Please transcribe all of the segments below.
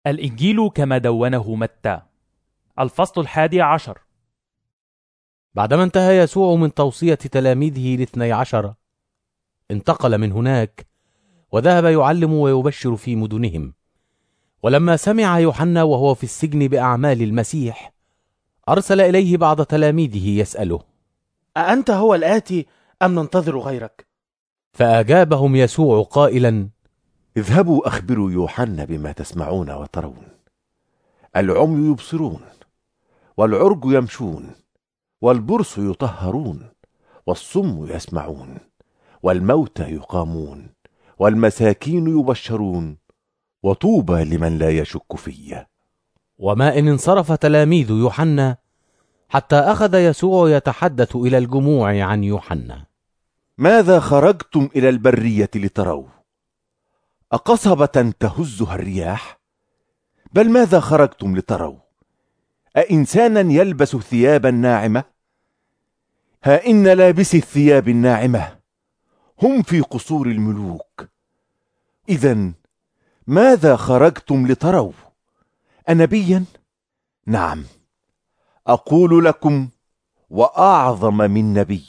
الإنجيل كما دونه متى. الفصل 11. بعدما انتهى يسوع من توصية تلاميذه ال12 انتقل من هناك وذهب يعلم ويبشر في مدنهم. ولما سمع يوحنا وهو في السجن بأعمال المسيح أرسل إليه بعض تلاميذه يسأله: أأنت هو الآتي أم ننتظر غيرك؟ فأجابهم يسوع قائلا: اذهبوا أخبروا يوحنا بما تسمعون وترون. العمي يبصرون، والعرج يمشون، والبرص يطهرون، والصم يسمعون، والموتى يقامون، والمساكين يبشرون، وطوبى لمن لا يشك في. وما إن انصرف تلاميذ يوحنا حتى أخذ يسوع يتحدث إلى الجموع عن يوحنا: ماذا خرجتم إلى البرية لتروا؟ أقصبة تهزها الرياح؟ بل ماذا خرجتم لتروا؟ أإنسانا يلبس ثيابا ناعمة؟ ها إن لابسي الثياب الناعمة هم في قصور الملوك. إذن ماذا خرجتم لتروا؟ أنبيا؟ نعم، أقول لكم وأعظم من نبي.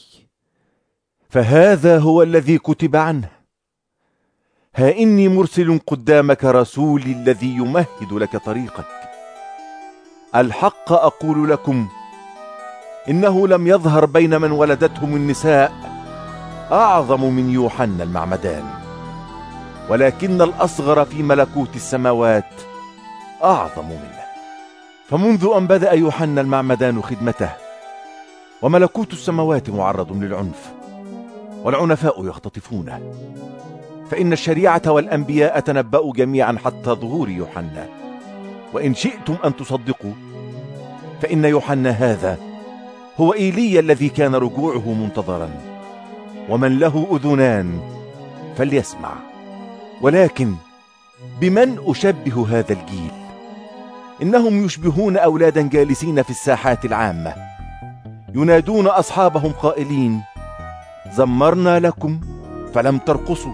فهذا هو الذي كتب عنه: ها إني مرسل قدامك رسولي الذي يمهد لك طريقك. الحق أقول لكم إنه لم يظهر بين من ولدتهم النساء أعظم من يوحنا المعمدان، ولكن الأصغر في ملكوت السماوات أعظم منه. فمنذ أن بدأ يوحنا المعمدان خدمته وملكوت السماوات معرض للعنف، والعنفاء يختطفونه. فإن الشريعة والأنبياء تنبأوا جميعا حتى ظهور يوحنا. وإن شئتم أن تصدقوا فإن يوحنا هذا هو إيليا الذي كان رجوعه منتظرا. ومن له أذنان فليسمع. ولكن بمن أشبه هذا الجيل؟ إنهم يشبهون أولادا جالسين في الساحات العامة ينادون أصحابهم قائلين: زمرنا لكم فلم ترقصوا،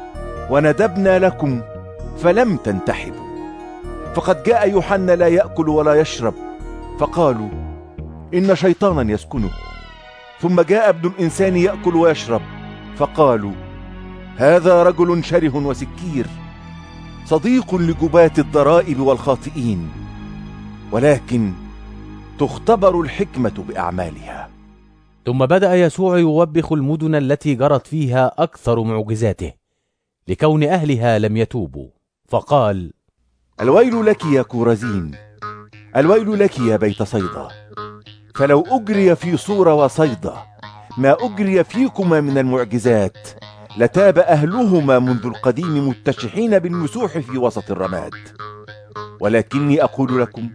وندبنا لكم فلم تنتحبوا. فقد جاء يوحنا لا يأكل ولا يشرب، فقالوا: إن شيطانا يسكنه. ثم جاء ابن الإنسان يأكل ويشرب، فقالوا: هذا رجل شره وسكير، صديق لجباة الضرائب والخاطئين. ولكن تختبر الحكمة بأعمالها. ثم بدأ يسوع يوبخ المدن التي جرت فيها أكثر معجزاته لكون أهلها لم يتوبوا، فقال: الويل لك يا كورزين، الويل لك يا بيت صيدا. فلو أجري في صور وصيدا ما أجري فيكما من المعجزات لتاب أهلهما منذ القديم متشحين بالمسوح في وسط الرماد. ولكني أقول لكم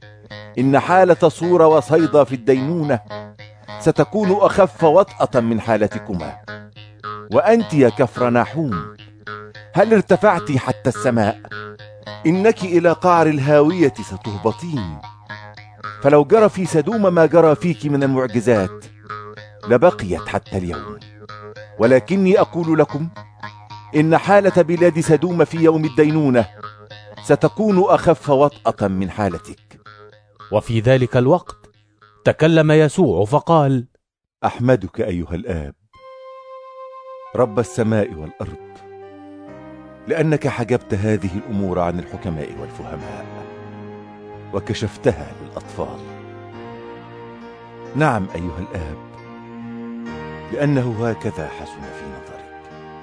إن حالة صور وصيدا في الدينونة ستكون أخف وطأة من حالتكما. وأنت يا كفرناحوم، هل ارتفعت حتى السماء؟ إنك إلى قعر الهاوية ستهبطين. فلو جرى في سدوم ما جرى فيك من المعجزات لبقيت حتى اليوم. ولكني أقول لكم إن حالة بلاد سدوم في يوم الدينونة ستكون أخف وطأة من حالتك. وفي ذلك الوقت تكلم يسوع فقال: أحمدك أيها الآب، رب السماء والأرض، لأنك حجبت هذه الأمور عن الحكماء والفهماء وكشفتها للأطفال. نعم أيها الآب، لأنه هكذا حسن في نظرك.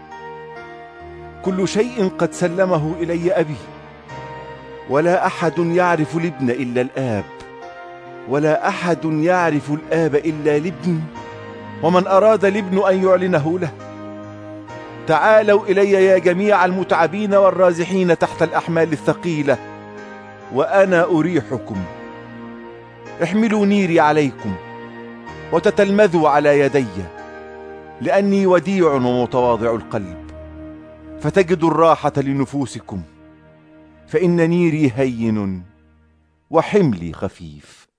كل شيء قد سلمه إلي أبي، ولا أحد يعرف الابن إلا الآب، ولا أحد يعرف الآب إلا الابن، ومن أراد الابن أن يعلنه له. تعالوا إلي يا جميع المتعبين والرازحين تحت الأحمال الثقيلة وأنا أريحكم. احملوا نيري عليكم وتتلمذوا على يدي، لأني وديع ومتواضع القلب، فتجدوا الراحة لنفوسكم. فإن نيري هين وحملي خفيف.